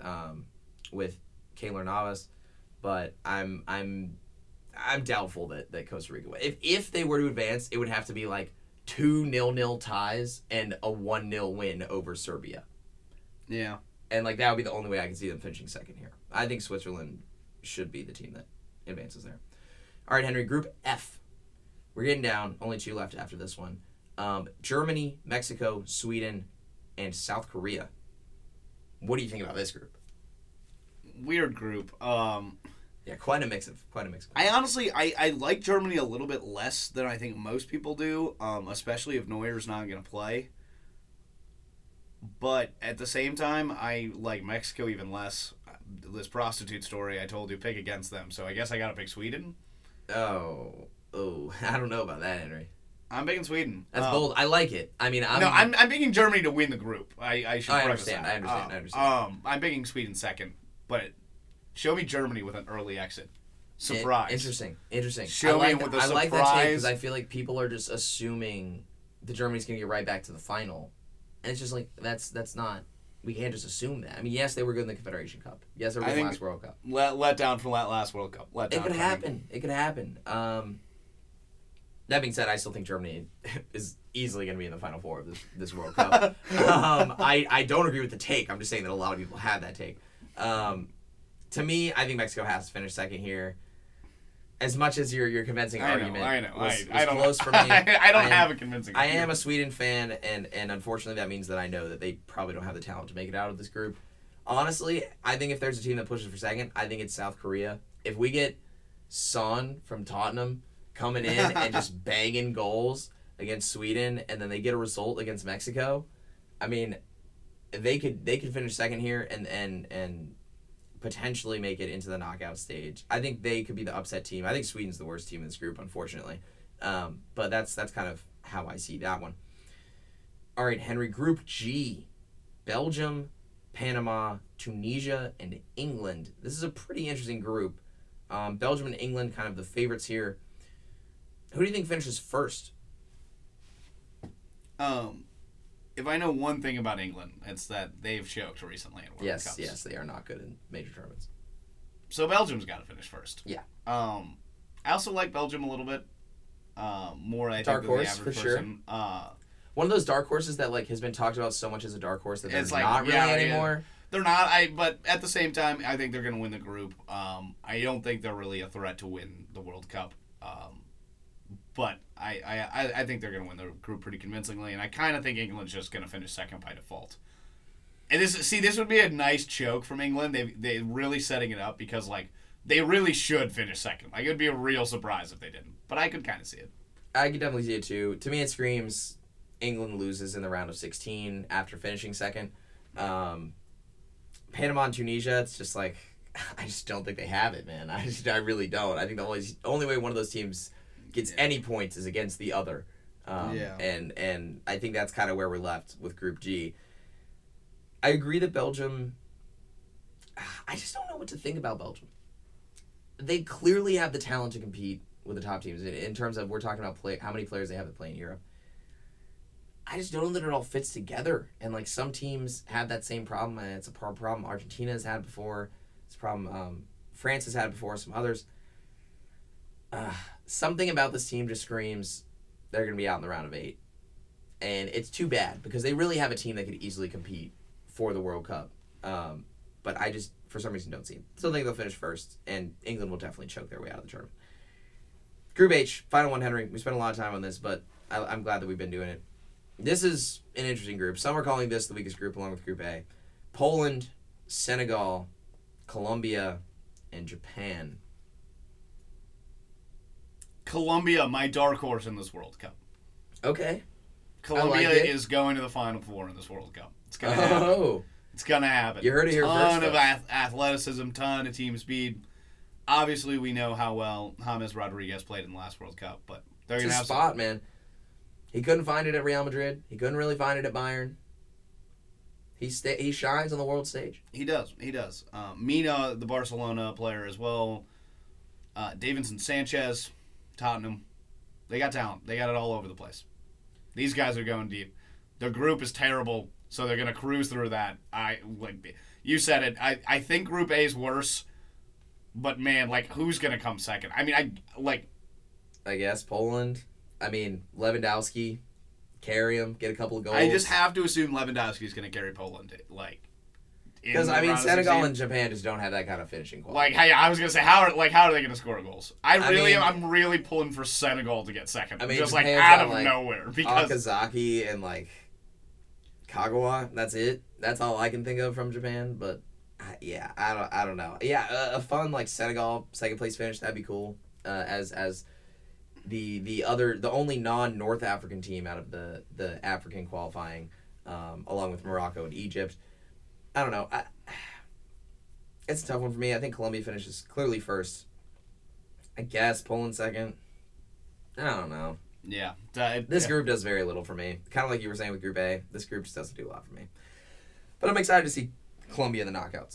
Keylor Navas, but I'm doubtful that Costa Rica would. If they were to advance, it would have to be like 2 0-0 ties and a 1-0 win over Serbia. Yeah. And like that would be the only way I can see them finishing second here. I think Switzerland should be the team that advances there. All right, Henry, Group F. We're getting down. Only 2 left after this one. Germany, Mexico, Sweden, and South Korea. What do you think about this group? Weird group. Yeah, quite a mix of. I honestly, I like Germany a little bit less than I think most people do, especially if Neuer's not going to play. But at the same time, I like Mexico even less. This prostitute story I told you, pick against them, so I guess I got to pick Sweden. Oh, I don't know about that, Henry. I'm picking Sweden. That's bold. I like it. I mean, I'm picking Germany to win the group. I should preface understand. that. I understand. I'm picking Sweden second, but show me Germany with an early exit. Surprise. Interesting. Show me with a surprise. I like that take because I feel like people are just assuming that Germany's going to get right back to the final. And it's just like, that's not, we can't just assume that. I mean, yes, they were good in the Confederation Cup. Yes, they were good in the last World Cup. Let down from that last World Cup. It could happen. That being said, I still think Germany is easily going to be in the Final Four of this World Cup. I don't agree with the take. I'm just saying that a lot of people have that take. To me, I think Mexico has to finish second here. As much as your convincing argument was close for me. I don't have a convincing argument. I am a Sweden fan, and unfortunately that means that I know that they probably don't have the talent to make it out of this group. Honestly, I think if there's a team that pushes for second, I think it's South Korea. If we get Son from Tottenham coming in and just banging goals against Sweden, and then they get a result against Mexico, I mean, they could finish second here and potentially make it into the knockout stage. I think they could be the upset team. I think Sweden's the worst team in this group, unfortunately. But that's kind of how I see that one. All right, Henry, Group G, Belgium, Panama, Tunisia, and England. This is a pretty interesting group. Belgium and England kind of the favorites here. Who do you think finishes first? If I know one thing about England, it's that they've choked recently in World Cups. Yes, they are not good in major tournaments. So Belgium's got to finish first. Yeah. I also like Belgium a little bit more. I Dark think than the horse, average for sure. person. One of those dark horses that like has been talked about so much as a dark horse that they're It's like, not really yeah, anymore. They're not. But at the same time, I think they're going to win the group. I don't think they're really a threat to win the World Cup. But I think they're going to win the group pretty convincingly, and I kind of think England's just going to finish second by default. And this would be a nice choke from England. They're really setting it up because like they really should finish second. Like it would be a real surprise if they didn't. But I could kind of see it. I could definitely see it too. To me, it screams England loses in the round of 16 after finishing second. Panama and Tunisia, it's just like I just don't think they have it, man. I really don't. I think the only way one of those teams gets any points is against the other. And I think that's kind of where we're left with Group G. I agree that Belgium, I just don't know what to think about Belgium. They clearly have the talent to compete with the top teams in terms of we're talking about how many players they have that play in Europe. I just don't know that it all fits together. And like some teams have that same problem. And it's a problem Argentina has had before. It's a problem France has had before, some others. Something about this team just screams they're going to be out in the round of 8. And it's too bad because they really have a team that could easily compete for the World Cup. But I just, for some reason, don't see them. Still think they'll finish first, and England will definitely choke their way out of the tournament. Group H, final one, Henry. We spent a lot of time on this, but I'm glad that we've been doing it. This is an interesting group. Some are calling this the weakest group along with Group A. Poland, Senegal, Colombia, and Japan. Colombia, my dark horse in this World Cup. Okay. Colombia like it. is going to the Final Four in this World Cup. It's going to happen. Oh. It's going to happen. You heard it here first. Ton of athleticism, ton of team speed. Obviously, we know how well James Rodriguez played in the last World Cup, but they're going It's to his have spot, man. He couldn't find it at Real Madrid. He couldn't really find it at Bayern. He shines on the world stage. He does. Mina, the Barcelona player as well. Davinson Sanchez, Tottenham. They got talent. They got it all over the place. These guys are going deep. Their group is terrible, so they're going to cruise through that. You said it. I think Group A is worse, but man, like who's going to come second? I mean, I guess Poland. I mean, Lewandowski, carry him, get a couple of goals. I just have to assume Lewandowski's going to carry Poland, because I mean, Senegal and Japan just don't have that kind of finishing quality. Hey, I was gonna say how are they gonna score goals? I'm really pulling for Senegal to get second. I mean, just Japan's out of got, nowhere because Okazaki and Kagawa. That's it. That's all I can think of from Japan. But yeah, I don't know. Yeah, a fun Senegal second place finish, that'd be cool. As the only non-North African team out of the African qualifying, along with Morocco and Egypt. I don't know. It's a tough one for me. I think Colombia finishes clearly first. I guess Poland second. I don't know. Yeah. This group does very little for me. Kind of like you were saying with Group A. This group just doesn't do a lot for me. But I'm excited to see Colombia in the knockouts.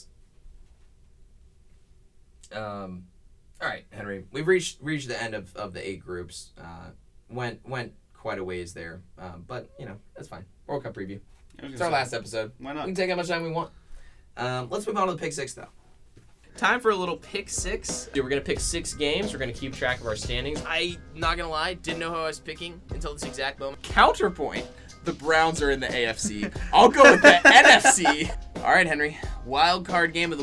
All right, Henry. We've reached the end of the 8 groups. Went quite a ways there. But, that's fine. World Cup preview. It's our last episode. Why not? We can take how much time we want. Let's move on to the Pick 6, though. Time for a little Pick 6. We're going to pick 6 games. We're going to keep track of our standings. Not going to lie, didn't know who I was picking until this exact moment. Counterpoint, the Browns are in the AFC. I'll go with the NFC. All right, Henry. Wild card game of the week.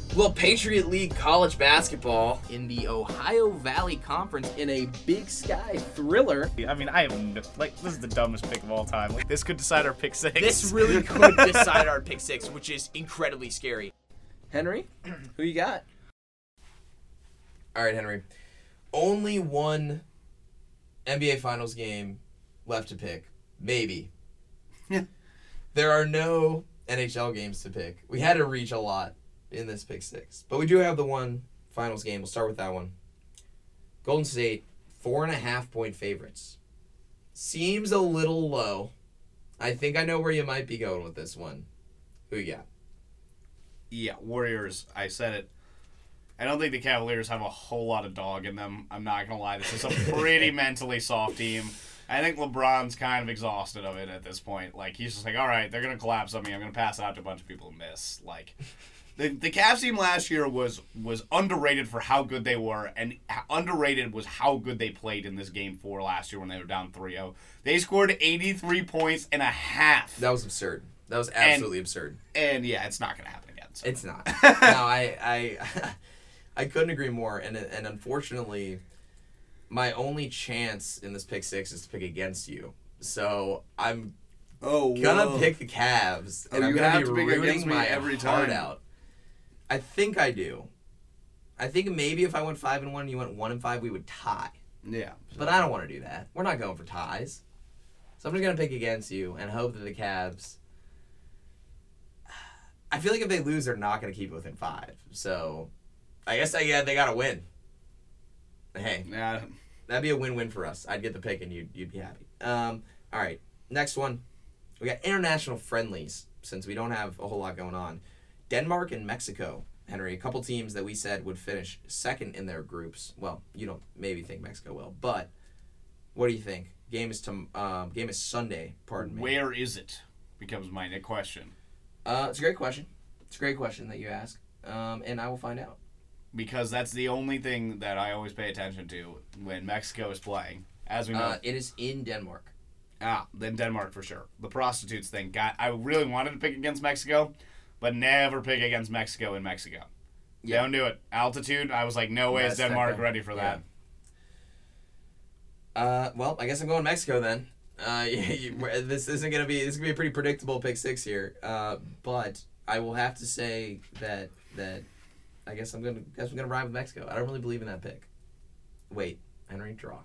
Well, Patriot League college basketball in the Ohio Valley Conference in a Big Sky thriller. I mean, I have this is the dumbest pick of all time. Like, this could decide our pick 6. This really could decide our pick 6, which is incredibly scary. Henry, who you got? All right, Henry. Only one NBA Finals game left to pick. Maybe. There are no NHL games to pick. We had to reach a lot in this pick 6. But we do have the one Finals game. We'll start with that one. Golden State, 4.5-point favorites. Seems a little low. I think I know where you might be going with this one. Who you got? Yeah, Warriors. I said it. I don't think the Cavaliers have a whole lot of dog in them. I'm not going to lie. This is a pretty mentally soft team. I think LeBron's kind of exhausted of it at this point. Like, he's just like, all right, they're going to collapse on me. I'm going to pass it out to a bunch of people who miss. Like, the Cavs team last year was underrated for how good they were, and underrated was how good they played in this Game 4 last year when they were down 3-0. They scored 83 points and a half. That was absurd. That was absolutely absurd. And, yeah, it's not going to happen again. So. It's not. No, I couldn't agree more. And unfortunately, my only chance in this pick 6 is to pick against you. So I'm gonna pick the Cavs, and I'm gonna be rooting my heart out. I think I do. I think maybe if I went 5-1 and you went 1-5, we would tie. Yeah. But I don't want to do that. We're not going for ties. So I'm just gonna pick against you and hope that the Cavs. I feel like if they lose, they're not gonna keep it within 5. So I guess they gotta win. Hey, that'd be a win-win for us. I'd get the pick and you'd be happy. All right, next one. We got international friendlies since we don't have a whole lot going on. Denmark and Mexico, Henry, a couple teams that we said would finish second in their groups. Well, you don't maybe think Mexico will, but what do you think? Game is Sunday. Pardon me. Where is it? Becomes my next question. It's a great question. It's a great question that you ask, and I will find out. Because that's the only thing that I always pay attention to when Mexico is playing. As we know. It is in Denmark. Then Denmark for sure. The prostitutes thing. I really wanted to pick against Mexico, but never pick against Mexico in Mexico. Yeah. Don't do it. Altitude, I was like, no way is Denmark ready for that. Well, I guess I'm going Mexico then. This is gonna be a pretty predictable pick 6 here. But I will have to say that I guess I'm gonna ride with Mexico. I don't really believe in that pick. Wait, Henry, draw.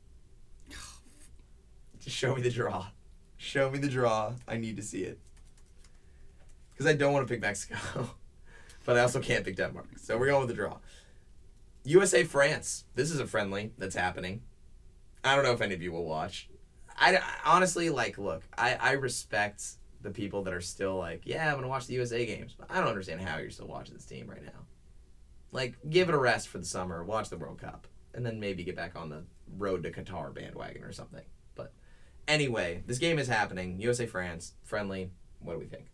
Just show me the draw. Show me the draw. I need to see it. Because I don't want to pick Mexico, but I also can't pick Denmark. So we're going with the draw. USA France. This is a friendly that's happening. I don't know if any of you will watch. I honestly, look, I respect the people that are still like, yeah, I'm going to watch the USA games. But I don't understand how you're still watching this team right now. Give it a rest for the summer, watch the World Cup, and then maybe get back on the road to Qatar bandwagon or something. But anyway, this game is happening. USA France, friendly. What do we think?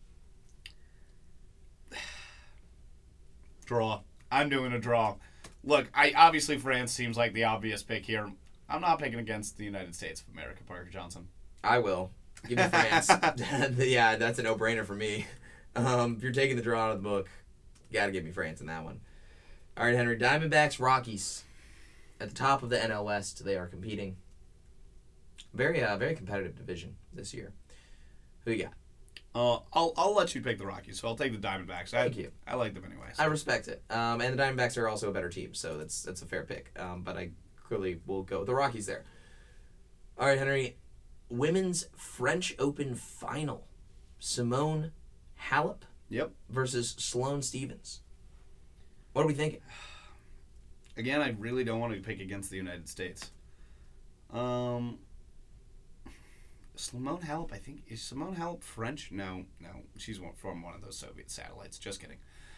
Draw. I'm doing a draw. Look, obviously France seems like the obvious pick here. I'm not picking against the United States of America, Parker Johnson. I will. Give me France. Yeah, that's a no-brainer for me. If you're taking the draw out of the book, you got to give me France in that one. All right, Henry. Diamondbacks, Rockies. At the top of the NL West, they are competing. Very competitive division this year. Who you got? I'll let you pick the Rockies, so I'll take the Diamondbacks. Thank you. I like them anyway. I respect it. And the Diamondbacks are also a better team, so that's a fair pick. But I clearly will go with the Rockies there. All right, Henry. Women's French Open final. Simone Halep versus Sloane Stephens. What are we thinking? Again, I really don't want to pick against the United States. Simone Halep, I think. Is Simone Halep French? No. She's from one of those Soviet satellites. Just kidding.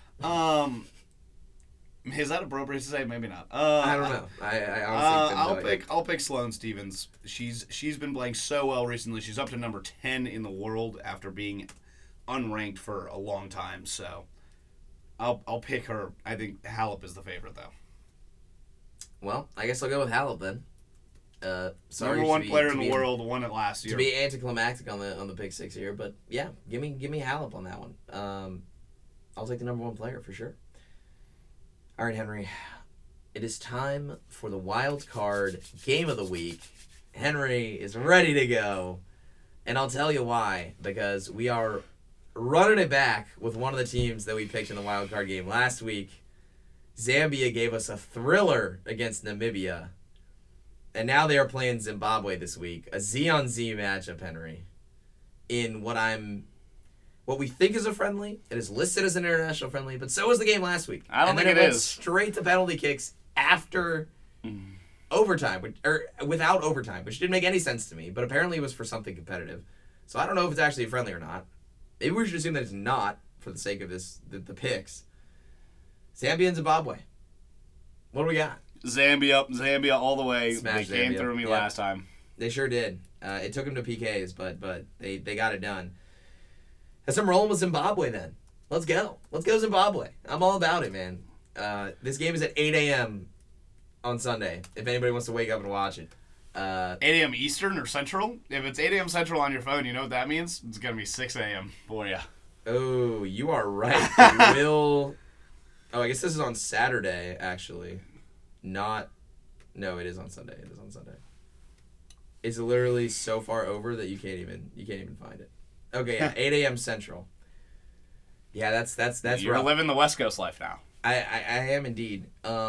Is that appropriate to say? Maybe not. I don't know. I honestly I'll pick Sloane Stephens. She's been playing so well recently. She's up to number 10 in the world after being unranked for a long time. So I'll pick her. I think Halep is the favorite though. Well, I guess I'll go with Halep then. Sorry, number one player in the world, won it last year. To be anticlimactic on the pick 6 here, but yeah, give me Halep on that one. I'll take the number 1 player for sure. All right, Henry. It is time for the wild card game of the week. Henry is ready to go. And I'll tell you why. Because we are running it back with one of the teams that we picked in the wild card game last week. Zambia gave us a thriller against Namibia. And now they are playing Zimbabwe this week. A Z-on-Z matchup, Henry. In what we think is a friendly. It is listed as an international friendly, but so was the game last week. I don't think it it went is. straight to penalty kicks after overtime, or without overtime, which didn't make any sense to me, but apparently it was for something competitive. So I don't know if it's actually a friendly or not. Maybe we should assume that it's not for the sake of the picks. Zambia and Zimbabwe. What do we got? Zambia all the way. Smash they came Zambia. through me Yep. last time. They sure did. It took them to PKs, but they got it done. That's some rolling with Zimbabwe then. Let's go. Let's go Zimbabwe. I'm all about it, man. This game is at 8 a.m. on Sunday, if anybody wants to wake up and watch it. 8 a.m. Eastern or Central? If it's 8 a.m. Central on your phone, you know what that means? It's going to be 6 a.m. for you. Oh, you are right. It will... Oh, I guess this is on Saturday, actually. No, it is on Sunday. It is on Sunday. It's literally so far over that you can't even find it. Okay, yeah, 8 a.m. Central. Yeah, that's You're rough. living the West Coast life now. I am indeed.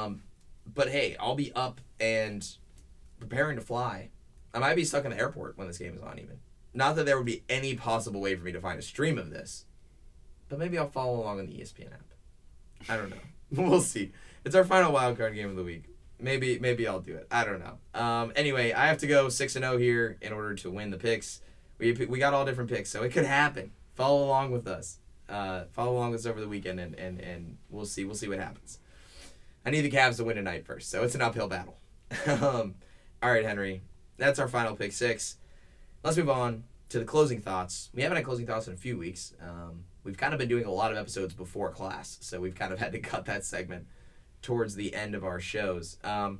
But hey, I'll be up and preparing to fly. I might be stuck in the airport when this game is on even. Not that there would be any possible way for me to find a stream of this. But maybe I'll follow along on the ESPN app. I don't know. We'll see. It's our final wildcard game of the week. Maybe I'll do it. I don't know. Anyway, I have to go 6-0 here in order to win the picks. We got all different picks, so it could happen. Follow along with us. Follow along with us over the weekend, and we'll see. We'll see what happens. I need the Cavs to win tonight first, so it's an uphill battle. All right, Henry. That's our final pick 6. Let's move on to the closing thoughts. We haven't had closing thoughts in a few weeks. We've kind of been doing a lot of episodes before class, so we've kind of had to cut that segment towards the end of our shows.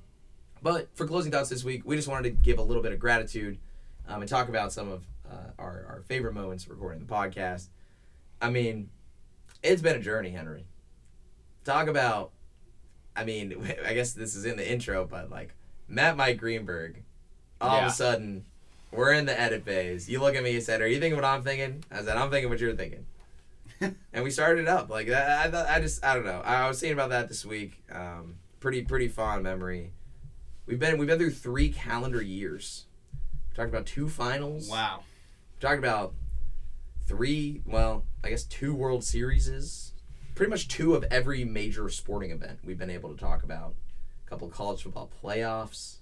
But for closing thoughts this week, we just wanted to give a little bit of gratitude and talk about some of our favorite moments recording the podcast. I mean, it's been a journey, Henry. Talk about, I guess this is in the intro, but like Mike Greenberg, all of a sudden, we're in the edit phase. You look at me, you said, "Are you thinking what I'm thinking?" I said, "I'm thinking what you're thinking." And we started it up like that. I don't know. I was thinking about that this week. Pretty fond memory. We've been through 3 calendar years. We talked about 2 finals. Wow. We talked about 2 World Series. Pretty much 2 of every major sporting event we've been able to talk about. A couple of college football playoffs.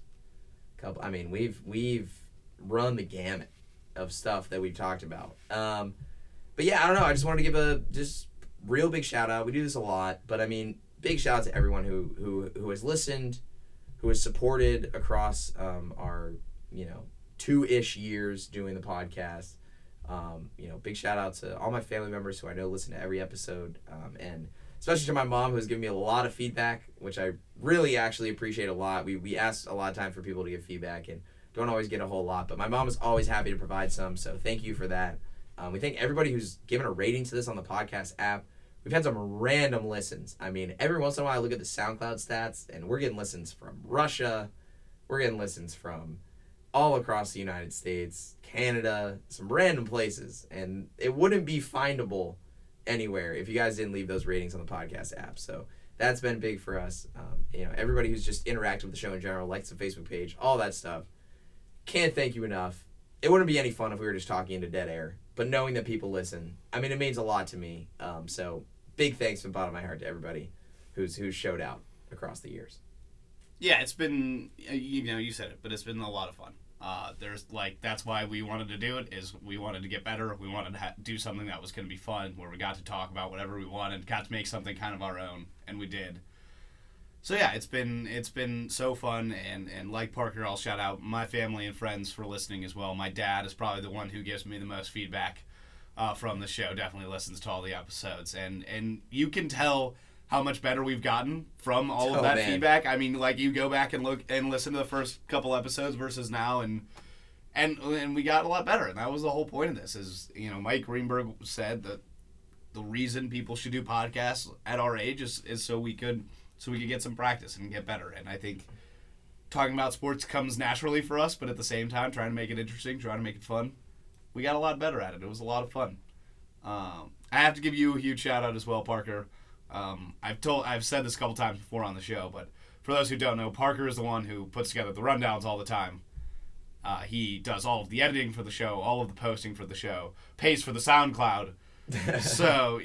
We've run the gamut of stuff that we've talked about. But yeah, I don't know. I just wanted to give a just real big shout out. We do this a lot, but big shout out to everyone who has listened, who has supported across our 2-ish years doing the podcast. Big shout out to all my family members who I know listen to every episode, and especially to my mom, who's given me a lot of feedback, which I really actually appreciate a lot. We ask a lot of time for people to give feedback and don't always get a whole lot, but my mom is always happy to provide some, so thank you for that. We thank everybody who's given a rating to this on the podcast app. We've had some random listens. Every once in a while I look at the SoundCloud stats, and we're getting listens from Russia. We're getting listens from all across the United States, Canada, some random places. And it wouldn't be findable anywhere if you guys didn't leave those ratings on the podcast app. So that's been big for us. Everybody who's just interacted with the show in general, likes the Facebook page, all that stuff. Can't thank you enough. It wouldn't be any fun if we were just talking into dead air. But knowing that people listen, it means a lot to me. So big thanks from the bottom of my heart to everybody who's showed out across the years. Yeah, it's been, you said it, but it's been a lot of fun. That's why we wanted to do it, is we wanted to get better. We wanted to do something that was going to be fun, where we got to talk about whatever we wanted, got to make something kind of our own, and we did. So yeah, it's been so fun, and like Parker, I'll shout out my family and friends for listening as well. My dad is probably the one who gives me the most feedback from the show, definitely listens to all the episodes, and you can tell how much better we've gotten from all of that feedback. You go back and look and listen to the first couple episodes versus now, and we got a lot better, and that was the whole point of this. Is Mike Greenberg said that the reason people should do podcasts at our age is so we could so we could get some practice and get better. And I think talking about sports comes naturally for us, but at the same time, trying to make it interesting, trying to make it fun. We got a lot better at it. It was a lot of fun. I have to give you a huge shout out as well, Parker. I've said this a couple times before on the show, but for those who don't know, Parker is the one who puts together the rundowns all the time. He does all of the editing for the show, all of the posting for the show, pays for the SoundCloud. So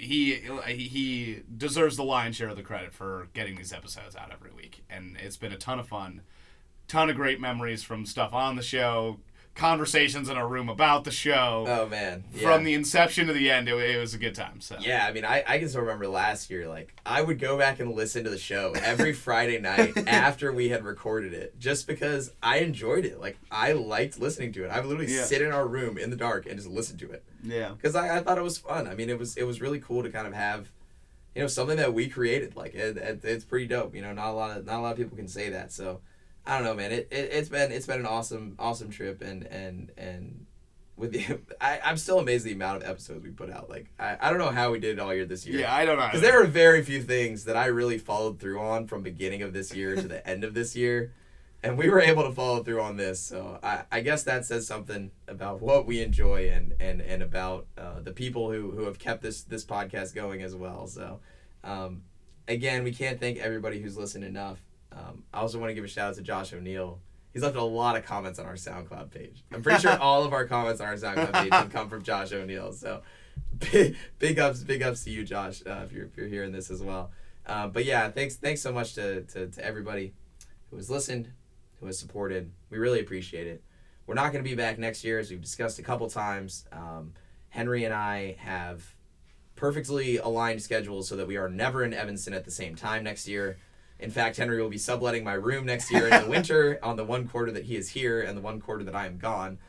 he deserves the lion's share of the credit for getting these episodes out every week. And it's been a ton of fun. Ton of great memories from stuff on the show, conversations in our room about the show. Oh, man. Yeah. From the inception to the end, it was a good time. So yeah, I mean, I can still remember last year, like, I would go back and listen to the show every Friday night after we had recorded it, just because I enjoyed it. Like, I liked listening to it. I would literally sit in our room in the dark and just listen to it. Yeah. Because I thought it was fun. I mean, it was really cool to kind of have, you know, something that we created. Like, it's pretty dope. You know, not a lot of people can say that. So, I don't know, man. It's been an awesome trip, and with the I'm still amazed at the amount of episodes we put out. Like, I don't know how we did it all year this year. Yeah, I don't know. Because there were very few things that I really followed through on from beginning of this year to the end of this year, and we were able to follow through on this. So I guess that says something about what we enjoy and about the people who have kept this podcast going as well. So again, we can't thank everybody who's listened enough. I also want to give a shout out to Josh O'Neill. He's left a lot of comments on our SoundCloud page. I'm pretty sure all of our comments on our SoundCloud page have come from Josh O'Neill. So big ups to you, Josh, if you're hearing this as well. But yeah, thanks so much to everybody who has listened, who has supported. We really appreciate it. We're not going to be back next year, as we've discussed a couple times. Henry and I have perfectly aligned schedules so that we are never in Evanston at the same time next year. In fact, Henry will be subletting my room next year in the winter on the one quarter that he is here and the one quarter that I am gone.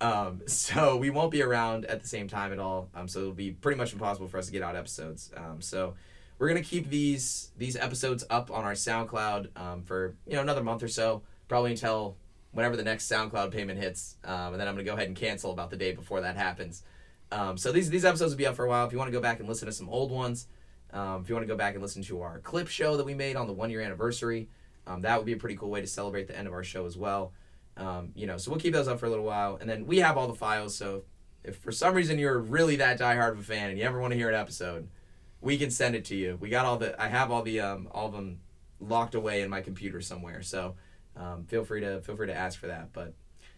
So we won't be around at the same time at all. So it'll be pretty much impossible for us to get out episodes. So we're going to keep these episodes up on our SoundCloud for another month or so, probably until whenever the next SoundCloud payment hits. And then I'm going to go ahead and cancel about the day before that happens. So these episodes will be up for a while. If you want to go back and listen to some old ones, if you want to go back and listen to our clip show that we made on the 1-year anniversary, that would be a pretty cool way to celebrate the end of our show as well. So we'll keep those up for a little while, and then we have all the files. So if for some reason you're really that diehard of a fan and you ever want to hear an episode, we can send it to you. We got I have all of them locked away in my computer somewhere. So feel free to ask for that. But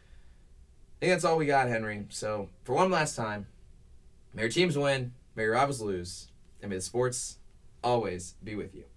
I think that's all we got, Henry. So for one last time, may your teams win, may your rivals lose, and may the sports always be with you.